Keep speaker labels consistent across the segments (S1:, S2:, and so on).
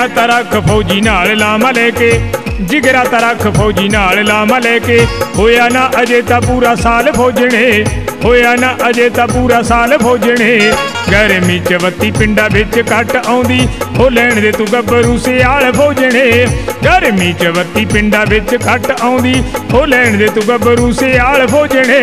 S1: ਤਾਂ ਰੱਖ ਫੌਜੀ ਨਾਲ ਲਾਮਾ ਲੈ ਕੇ, ਜਿਗਰਾ ਤਾਂ ਰੱਖ ਫੌਜੀ ਨਾਲ ਲਾਮਾ ਲੈ ਕੇ। ਹੋਇਆ ਨਾ ਅਜੇ ਤਾਂ ਪੂਰਾ ਸਾਲ ਫੌਜਣੇ, ਹੋਇਆ ਨਾ ਅਜੇ ਤਾਂ ਪੂਰਾ ਸਾਲ ਫੌਜਣੇ। ਗਰਮੀ ਚ ਬੱਤੀ ਪਿੰਡਾਂ ਵਿੱਚ ਘੱਟ ਆਉਂਦੀ, ਹੋ ਲੈਣ ਦੇ ਤੂੰ ਗੱਭਰੂ ਸਿਆਲ ਫੌਜਣੇ। ਗਰਮੀ ਚ ਬੱਤੀ ਪਿੰਡਾਂ ਵਿੱਚ ਘੱਟ ਆਉਂਦੀ, ਹੋ ਲੈਣ ਦੇ ਤੂੰ ਗੱਭਰੂ ਸਿਆਲ ਫੌਜਣੇ।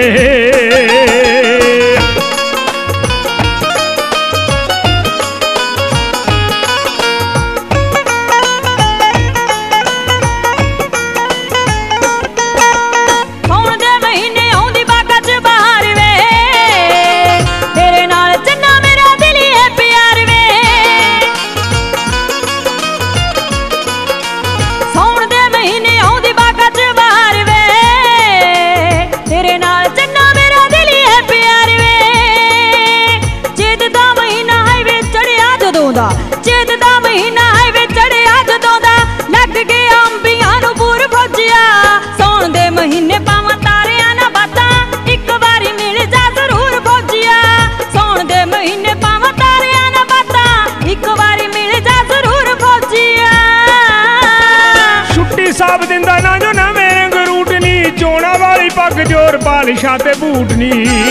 S2: ਚੇਤ ਦਾ ਮਹੀਨਾ ਹੈ ਵੇ ਚੜਿਆ ਜਦੋਂ ਦਾ, ਲੱਗ ਗਿਆ ਅੰਬੀਆਂ ਨੂੰ ਬੂਰ ਫੌਜੀਆ। ਸੌਣ ਦੇ ਮਹੀਨੇ ਪਾਵਾਂ ਤਾਰਿਆਂ ਨਾ ਬਾਤਾਂ, ਇੱਕ ਵਾਰੀ ਮਿਲ ਜਾ ਜ਼ਰੂਰ ਫੌਜੀਆ। ਸੌਣ ਦੇ ਮਹੀਨੇ ਪਾਵਾਂ ਤਾਰਿਆਂ ਨਾ ਬਾਤਾਂ, ਇੱਕ ਵਾਰੀ ਮਿਲ ਜਾ ਜ਼ਰੂਰ ਫੌਜੀਆ।
S1: ਛੁੱਟੀ ਸਾਹਿਬ ਦਿੰਦਾ ਨਾ ਜੋ ਨਵੇਂ ਰੰਗ ਰੂਟ ਨੀ, ਚੋਣਾ ਵਾਲੀ ਪੱਗ ਜੋਰ ਪਾਲਿਸ਼ਾਂ ਤੇ ਬੂਟ ਨੀ।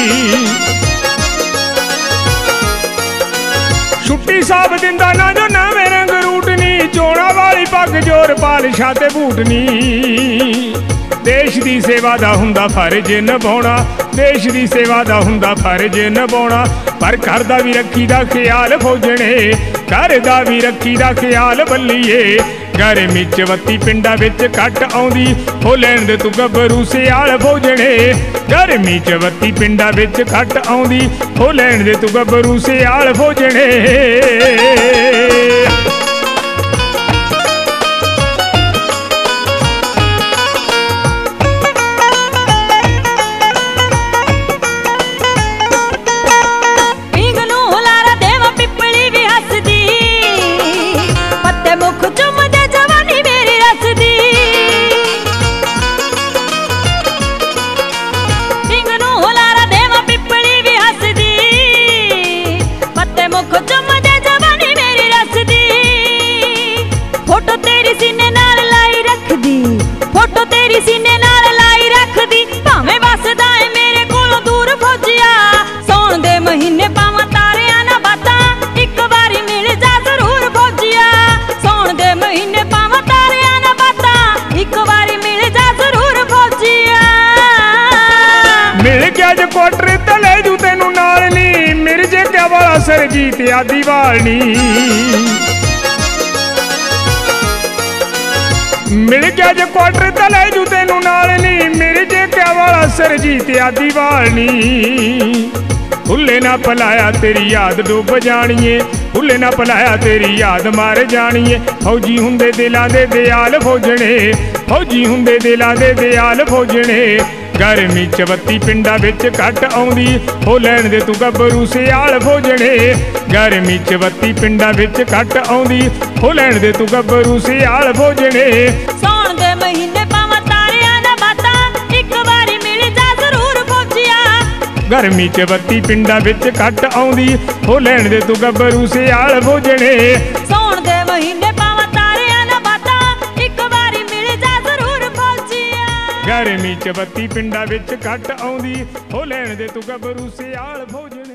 S1: ਛੁੱਟੀ ਸਾਹਿਬ ਦਿੰਦਾ ਨਾ ਜੋ ਨਵੇਂ ਰੰਗ ਰੂਟ ਨੀ, ਚੋਣਾ ਵਾਲੀ ਪੱਗ ਜੋਰ ਪਾਲਿਸ਼ਾਂ ਤੇ ਬੂਟ ਨੀ। ਦੇਸ਼ ਦੀ ਸੇਵਾ ਦਾ ਹੁੰਦਾ ਫਰਜ਼ ਨਿਭਾਉਣਾ, ਦੇਸ਼ ਦੀ ਸੇਵਾ ਦਾ ਹੁੰਦਾ ਫਰਜ਼ ਨਿਭਾਉਣਾ। ਪਰ ਘਰ ਦਾ ਵੀ ਰੱਖੀ ਦਾ ਖਿਆਲ ਫੌਜਣੇ, ਘਰ ਦਾ ਵੀ ਰੱਖੀ ਦਾ ਖਿਆਲ ਬੱਲੀਏ। ਗਰਮੀ ਚ ਬੱਤੀ ਪਿੰਡਾਂ ਵਿੱਚ ਘੱਟ ਆਉਂਦੀ, ਹੋ ਲੈਣ ਦੇ ਤੂੰ ਗੱਭਰੂ ਸਿਆਲ ਫੌਜਣੇ। ਗਰਮੀ ਚ ਬੱਤੀ ਪਿੰਡਾਂ ਵਿੱਚ ਘੱਟ ਆਉਂਦੀ, ਹੋ ਲੈਣ ਦੇ ਤੂੰ ਗੱਭਰੂ ਸਿਆਲ ਫੌਜਣੇ।
S2: ਫੋਟੋ ਤੇਰੀ ਸੀਨੇ ਨਾਲ ਲਾਈ ਰੱਖਦੀ, ਭਾਵੇਂ ਵਸਦਾ ਏ ਮੇਰੇ ਕੋਲੋਂ ਦੂਰ ਫੌਜੀਆ। ਸੌਣ ਦੇ ਮਹੀਨੇ ਪਾਵਾਂ ਤਾਰਿਆਂ ਨਾ ਬਾਤਾਂ, ਇੱਕ ਵਾਰੀ ਮਿਲ ਜਾ ਜ਼ਰੂਰ ਫੌਜੀਆ। ਸੌਣ ਦੇ ਮਹੀਨੇ ਪਾਵਾਂ ਤਾਰਿਆਂ ਨਾ ਬਾਤਾਂ, ਇੱਕ ਵਾਰੀ ਮਿਲ ਜਾ ਜ਼ਰੂਰ ਫੌਜੀਆ।
S1: ਮਿਲ ਗਿਆ ਜੇ ਕੋਟਰੇ ਤੇ ਲੈ ਜੂ ਤੈਨੂੰ ਨਾਲ ਨੀ, ਮਿਰਜੇ ਕਿਆ ਵਾਲਾ ਸਰਜੀਤ ਆਦੀ ਵਾਲਨੀ। ਮਿਲ ਗਿਆ ਜੇ ਕੁਆਟਰ ਤੇ ਲੈ ਜੂ ਤੈਨੂੰ ਨਾਲ ਨੀ, ਮੇਰੇ ਜੇ ਕਿਆ ਵਾਲਾ ਸਰਜੀਤ ਆਦੀ ਵਾਲਨੀ। ਹੁੱਲੇ ਨਾ ਪਲਾਇਆ ਤੇਰੀ ਯਾਦ ਡੁੱਬ ਜਾਣੀਏ, ਹੁੱਲੇ ਨਾ ਪਲਾਇਆ ਤੇਰੀ ਯਾਦ ਮਰ ਜਾਣੀਏ। ਫੌਜੀ ਹੁੰਦੇ ਦਿਲਾਂ ਦੇ ਦਿਆਲ ਫੌਜਣੇ, ਫੌਜੀ ਹੁੰਦੇ ਦਿਲਾਂ ਦੇ ਦਿਆਲ ਫੌਜਣੇ। ਗਰਮੀ ਚ ਬੱਤੀ ਪਿੰਡਾਂ ਵਿੱਚ ਘੱਟ ਆਉਂਦੀ, ਹੋ ਲੈਣ ਦੇ ਤੂੰ ਗੱਭਰੂ ਸਿਆਲ ਫੌਜਣੇ। ਗਰਮੀ ਚ ਬੱਤੀ ਪਿੰਡਾਂ ਵਿੱਚ ਘੱਟ ਆਉਂਦੀ, ਹੋ ਲੈਣ ਦੇ ਤੂੰ ਗੱਭਰੂ ਸਿਆਲ ਫੌਜਣੇ।
S2: ਸੌਣ ਦੇ ਮਹੀਨੇ ਪਾਵਾਂ ਤਾਰਿਆਂ ਨਾ ਬਾਤਾਂ, ਇੱਕ ਵਾਰੀ ਮਿਲ ਜਾ ਜ਼ਰੂਰ ਫੌਜੀਆ।
S1: ਗਰਮੀ ਚ ਬੱਤੀ ਪਿੰਡਾਂ ਵਿੱਚ ਘੱਟ ਆਉਂਦੀ, ਹੋ ਲੈਣ ਦੇ ਤੂੰ ਗੱਭਰੂ ਸਿਆਲ ਫੌਜਣੇ।
S2: ਸੌਣ ਦੇ ਮਹੀਨੇ ਪਾਵਾਂ ਤਾਰਿਆਂ ਨਾ ਬਾਤਾਂ, ਇੱਕ ਵਾਰੀ ਮਿਲ ਜਾ ਜ਼ਰੂਰ ਫੌਜੀਆ।
S1: ਗਰਮੀ ਚ ਬੱਤੀ ਪਿੰਡਾਂ ਵਿੱਚ ਘੱਟ ਆਉਂਦੀ, ਹੋ ਲੈਣ ਦੇ ਤੂੰ ਗੱਭਰੂ ਸਿਆਲ ਫੌਜਣੇ।